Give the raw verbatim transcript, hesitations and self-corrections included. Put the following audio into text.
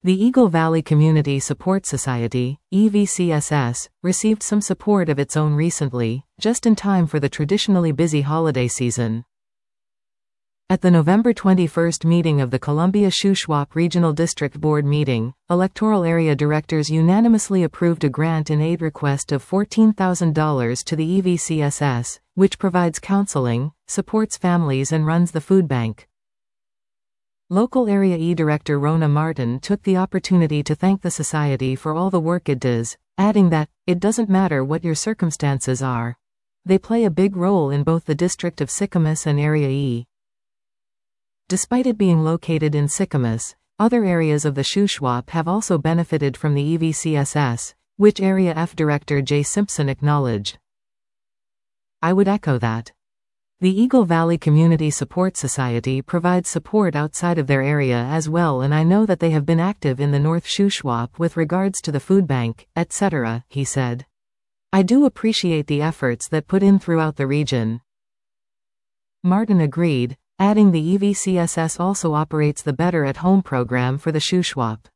The Eagle Valley Community Support Society, E V C S S, received some support of its own recently, just in time for the traditionally busy holiday season. At the November twenty-first meeting of the Columbia Shuswap Regional District Board meeting, electoral area directors unanimously approved a grant in aid request of fourteen thousand dollars to the E V C S S, which provides counseling, supports families and runs the food bank. Local Area E Director Rona Martin took the opportunity to thank the society for all the work it does, adding that, "It doesn't matter what your circumstances are. They play a big role in both the district of Sicamous and Area E." Despite it being located in Sicamous, other areas of the Shuswap have also benefited from the E V C S S, which Area F Director Jay Simpson acknowledged. "I would echo that. The Eagle Valley Community Support Society provides support outside of their area as well, and I know that they have been active in the North Shuswap with regards to the food bank, et cetera" he said. "I do appreciate the efforts that put in throughout the region." Martin agreed, adding the E V C S S also operates the Better at Home program for the Shuswap.